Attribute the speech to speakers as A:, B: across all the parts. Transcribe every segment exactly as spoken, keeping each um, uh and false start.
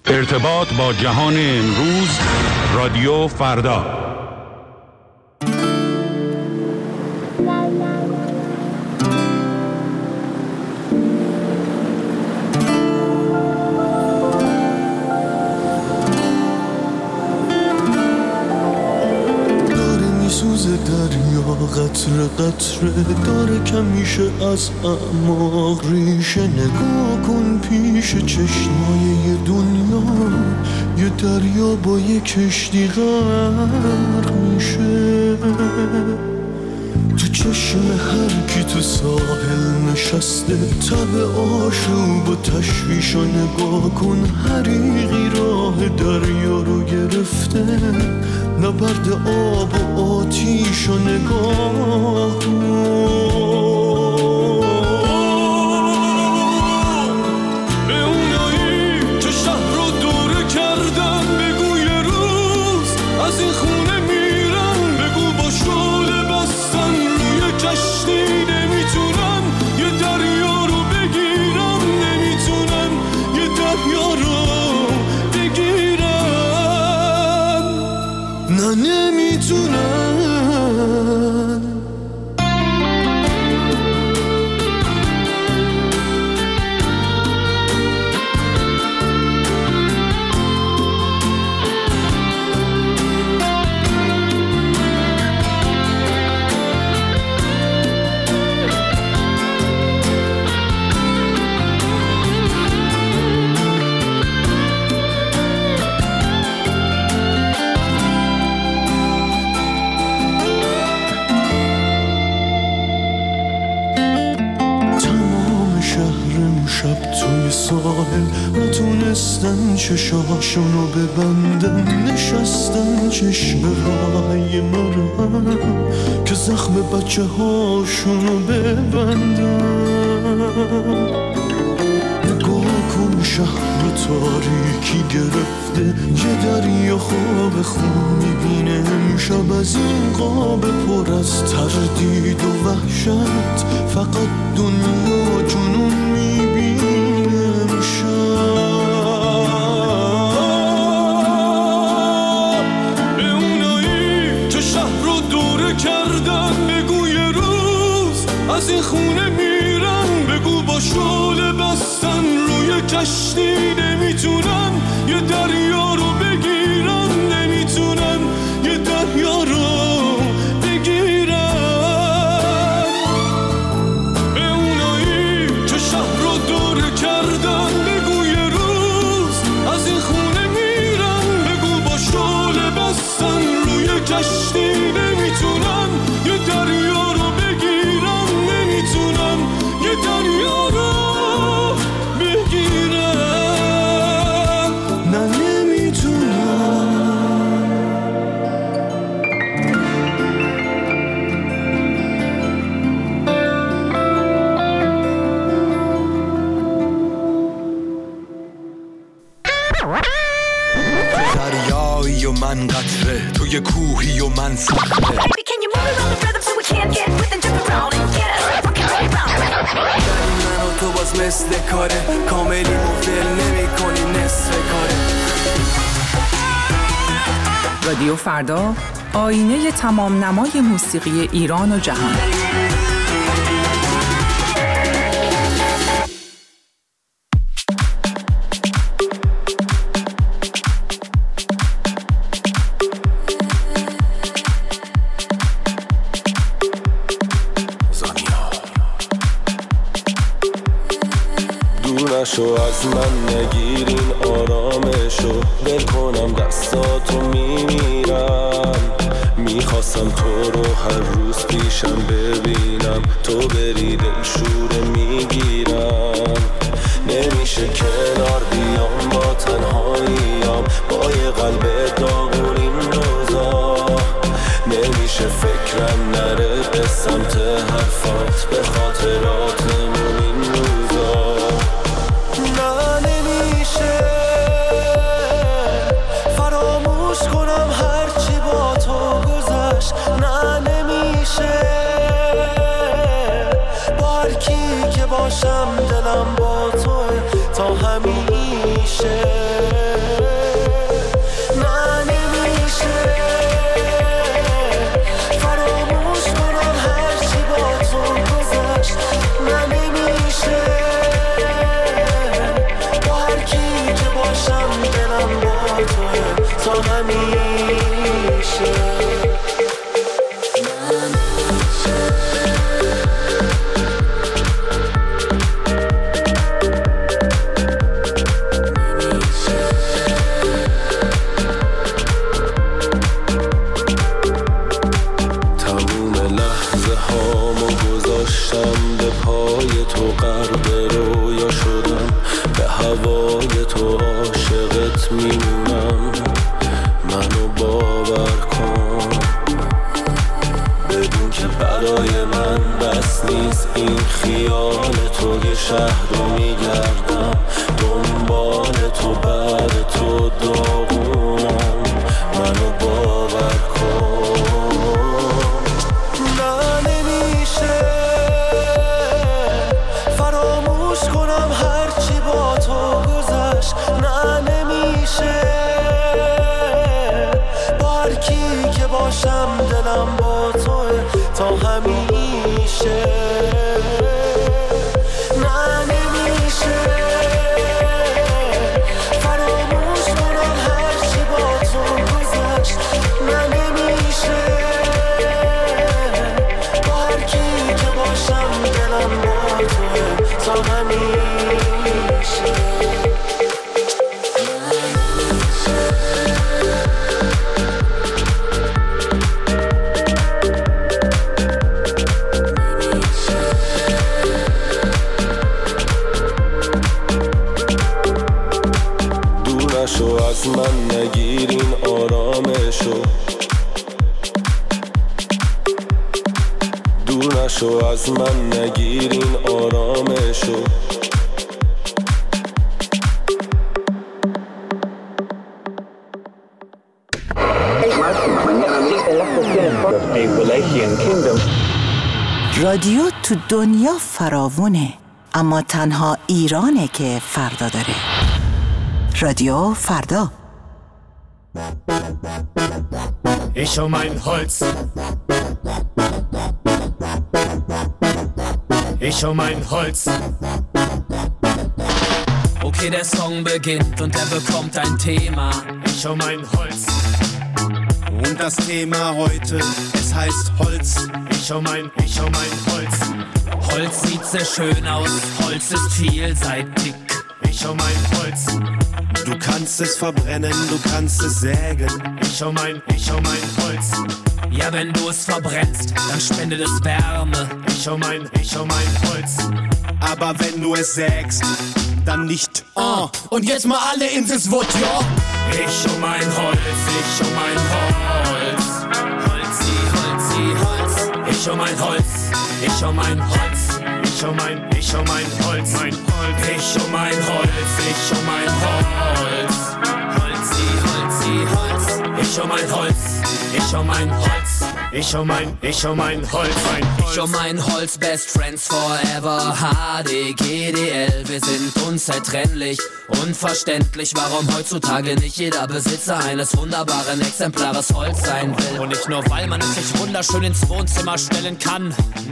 A: ارتباط با جهان امروز، رادیو فردا.
B: قطره قطره داره کمیشه از اعماق ریشه. نگاه کن پیش چشمای یه دنیا، یه دریا با یه کشتی غرق میشه. تو چشم هر کی تو ساحل نشسته، تب آشوب و تشویش و نگاه کن. حریقی راه دریا رو گرفته، نبرد آب و آتیش و نگاه کن. به اونایی که شهر رو دوره کردن بگو یه روز از این خونه میرن. بگو با شعله بستن روی کشتی نمیتونن یه دریا رو بگیرن. نمیتونن یه دریا رو بگیرن. نه نمیتونن. نتونستن چشاشونو ببندن، نشستن چشم رای مرم که زخم بچه هاشونو ببندن. نگاه کن شهر تاریکی گرفته، یه دریا خواب خون میبینه امشب. از این قاب پر از تردید و وحشت، فقط دنیا جنون میبینه. از این خونه میرن. بگو با شعله بستن روی کشتی نمیتونن یه دریا رو بگیرن. نمیتونن یه دریا رو بگیرن. به اونایی که شهر رو دوره کردن بگو یه روز از این خونه میرن. بگو با شعله بستن روی کشتی نمیتونن یه دریا رو بگیرن. نمیتونن یه دریا رو بگیرن. نه نمیتونن.
C: دریایی و من قطره، توی کوهی و من صخره. من و تو باز مثل کاره، کاملی مفل نمی کنی نصف کاره.
D: رادیو فردا، آینه تمام نمای موسیقی ایران و جهان.
B: شو از من نگیرین آرامشو، دل کنم دستاتو میمیرم. میخواستم تو رو هر روز پیشم ببینم، تو بری دل شوره میگیرم. نمیشه کنار بیام با تنهاییام، با یه قلب داغون این روزا. نمیشه فکرم نره به سمت حرفات، به خاطراتمون این روزا. فراموش کنم هرچی با تو گذشت. نه نمیشه با هر کی که باشم دلم با توه تا همیشه.
C: هوای تو عاشقت میمونم، منو باور کن، بدون که برای من بس نیست این خیال تو. یه شهر رو میگردم دنبال تو، بعد تو داغونم، منو باور کن. نه نمیشه فراموش کنم هرچی با تو گذشت، نه نمیشه با هر کی که باشم دلم با توه تا همیشه. نه نمیشه فراموش کنم هرچی با تو گذشت، نه نمیشه با هر کی که باشم دلم با توه تا همیشه. از من نگیرین آرامشو، دور نشو از من نگیرین آرامشو.
E: رادیو تو دنیا فراوونه، اما تنها ایرانه که فردا داره. رادیو فردا.
B: Ich um mein Holz. Ich um mein Holz. Okay, der Song beginnt und er bekommt ein Thema. Ich um mein Holz. Und das Thema heute, es heißt Holz. Ich um mein, ich um mein Holz. Holz sieht sehr schön aus, Holz ist vielseitig. Ich um mein Holz. Du kannst es verbrennen, du kannst es sägen. Ich um mein, ich um mein Holz. Ja, wenn du es verbrennst, dann spendet es Wärme. Ich um mein, ich um mein Holz. Aber wenn du es sägst, dann nicht. Oh, und jetzt mal alle in das Wort, ja? Ich um mein Holz, ich um mein Holz. Holzi, Holzi, Holz. Ich um mein Holz, ich um mein Holz. Ich um mein, ich um mein Holz, mein Holz. Ich um mein Holz, ich um mein Holz. Holzi, Holzi, Holz. Ich um mein Holz, ich um mein Holz. Ich um mein, ich um mein Holz, mein Holz. Ich um mein Holz, best friends forever. H D, G D L, wir sind unzertrennlich. Unverständlich, warum heutzutage nicht jeder Besitzer eines wunderbaren Exemplares Holz sein will. Und nicht nur, weil man es sich wunderschön ins Wohnzimmer stellen kann.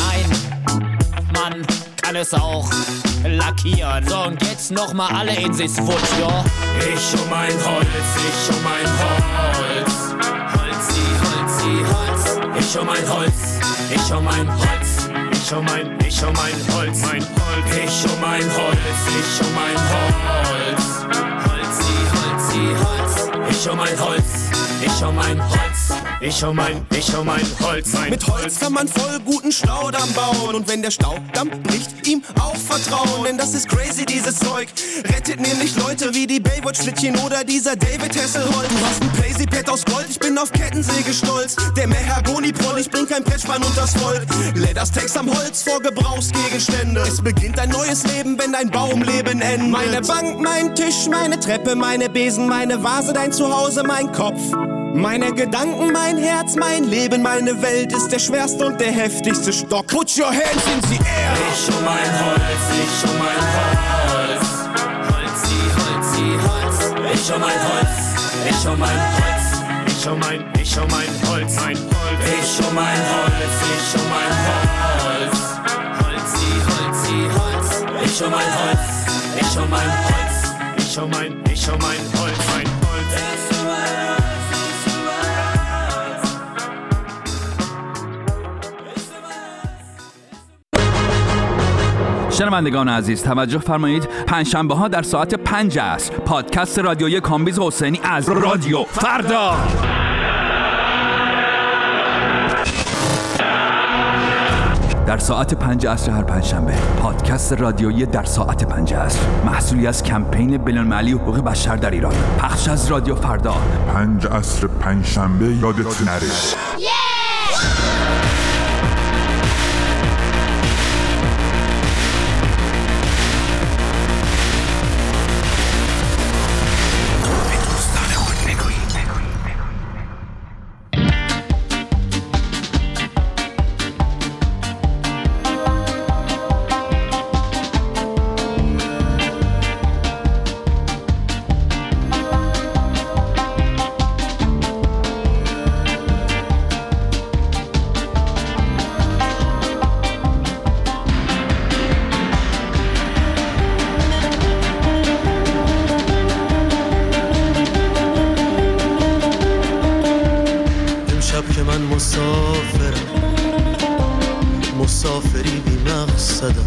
B: Nein, man kann es auch lackieren. So, und jetzt nochmal alle in sich's Wut, ja. Ich um mein Holz, ich um mein Holz. Holzi, Holzi, Holz. Ich um mein Holz, ich um mein Holz. Ich um mein, ich um mein Holz, mein Holz. Ich um mein Holz, ich um mein Holz. Holzi, Holzi, Holz. Ich um mein Holz, ich um mein Holz. Ich um mein, ich um mein Holz, mein Mit Holz kann man voll guten Staudamm bauen. Und wenn der Staudamm bricht, ihm auch vertrauen. Denn das ist crazy, dieses Zeug. Rettet nämlich Leute wie die Baywatch-Schlittchen oder dieser David Hasselholt. Du hast ein Playsy-Pad aus Gold, ich bin auf Kettensäge stolz. Der Mahagoni-Proll, ich bring kein Brettspann unters Volk. Ledersteaks am Holz vor Gebrauchsgegenstände. Es beginnt ein neues Leben, wenn dein Baumleben endet. Meine Bank, mein Tisch, meine Treppe, meine Besen, meine Vase, dein Zuhause, mein Kopf. Meine Gedanken, mein Herz, mein Leben, meine Welt ist der schwerste und der heftigste Stock. Put your hands in the air! Ich um mein Holz, ich um mein Holz. Holzi, Holzi, Holz. Ich um mein Holz, ich um mein Holz. Ich um mein, ich um mein Holz, mein Holz. Ich um mein Holz, ich um mein Holz. Holzi, Holzi, Holz. Ich um mein Holz, ich um mein Holz. Ich um mein, ich um mein Holz, mein Holz.
F: شنوندگان عزیز توجه فرمایید، پنجشنبه ها در ساعت پنج عصر پادکست رادیویی کامبیز حسینی از رادیو فردا. در ساعت پنج عصر هر پنجشنبه. پادکست رادیویی در ساعت پنج عصر، محصولی از کمپین بین‌المللی حقوق بشر در ایران. پخش از رادیو فردا.
G: پنج عصر پنجشنبه یادت نره.
H: مسافری بی مقصدم،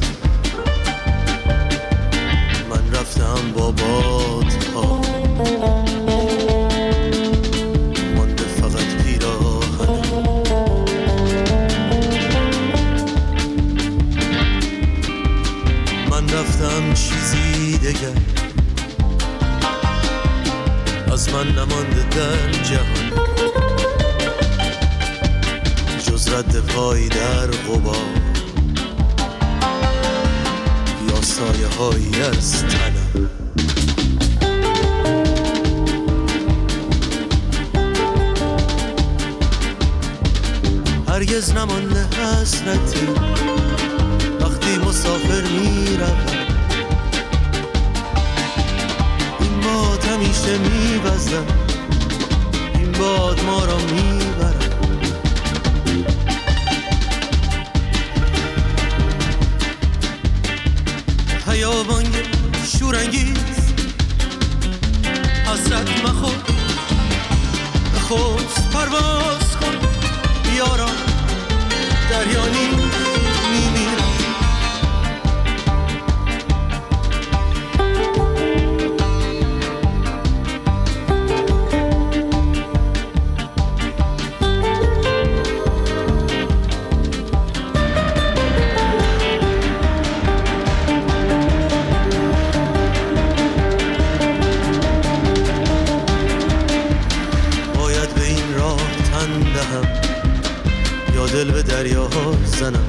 H: من رفتم با بادها، مانده فقط پیراهنم. من رفتم چیزی دگر از من نمانده در جهان، جز رد پای در غبار یا سایه هایی از تنم. هرگز نمانده حسرتی وقتی مسافر می روم، این باد همیشه می وزم، این باد ما را می برم. خیابان شورانگیز حسرت مخور، بخوز پرواز کن بیارم دریانی میمیرم. دل به دریاها زنم،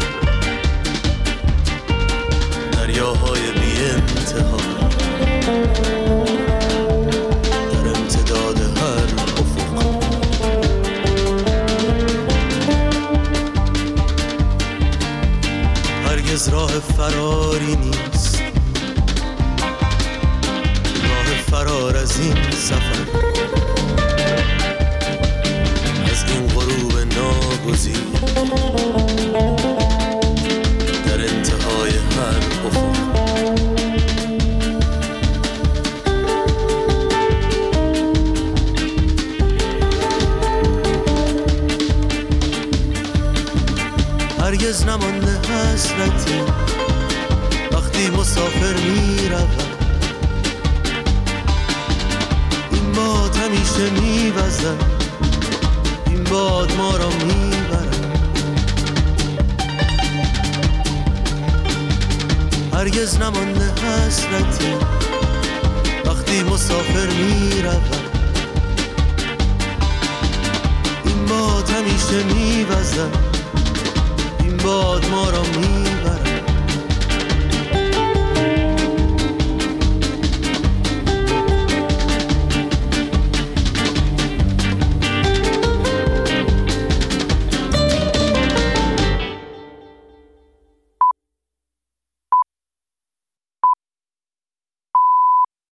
H: دریاهای بی انتها در امتداد هر افق. هرگز راه فراری نیست، راه فرار از این سفر، از این غروب ناگزیر در انتهای هر افق. هرگز نمانده حسرتی وقتی مسافر می روم، این باد همیشه می وزم، این باد ما را می برم. هرگز نمانده حسرتی وقتی مسافر می روم، این باد همیشه می وزم، این باد ما را می برم.